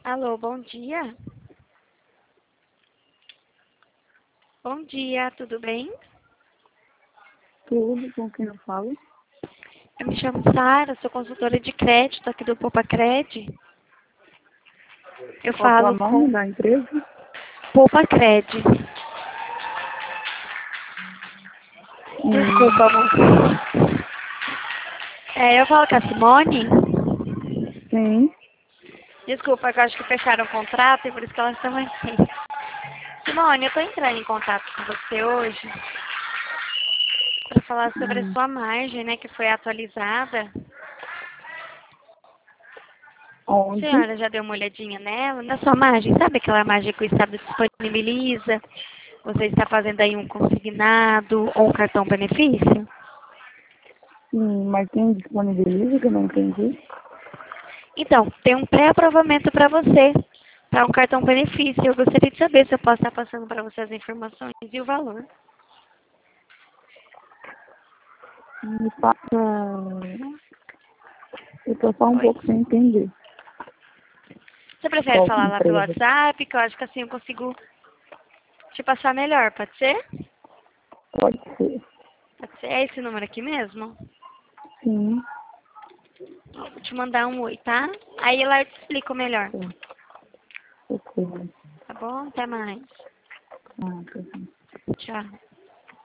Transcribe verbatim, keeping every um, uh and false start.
Alô, bom dia. Bom dia, tudo bem? Tudo, com quem eu falo? Eu me chamo Sara, sou consultora de crédito aqui do Poupa Cred. Eu Qual que é o falo nome com da empresa? Poupa Cred. Hum, Desculpa, amor. É, eu falo com a Simone. sim. Desculpa, que eu acho que fecharam o contrato e por isso que elas estão aqui. Simone, eu tô entrando em contato com você hoje para falar sobre a Hum, sua margem, né, que foi atualizada. A onde? senhora já deu uma olhadinha nela? Na sua margem, sabe aquela margem que o Estado disponibiliza? Você está fazendo aí um consignado ou um cartão benefício? Sim, mas quem disponibiliza que eu não entendi? Então, tem um pré-aprovamento para você, para um cartão benefício. Eu gostaria de saber se eu posso estar passando para você as informações e o valor. Me passa. Eu tô só um Oi. pouco sem entender. Você prefere Qual falar lá pelo empresa? WhatsApp? Que eu acho que assim eu consigo te passar melhor, pode ser? Pode ser. Pode ser? É esse número aqui mesmo? Sim. Ó, vou te mandar um oi, tá? Aí lá eu te explico melhor. Tá. Ok. Tá bom? Até mais. Ah, tá bom. Tchau.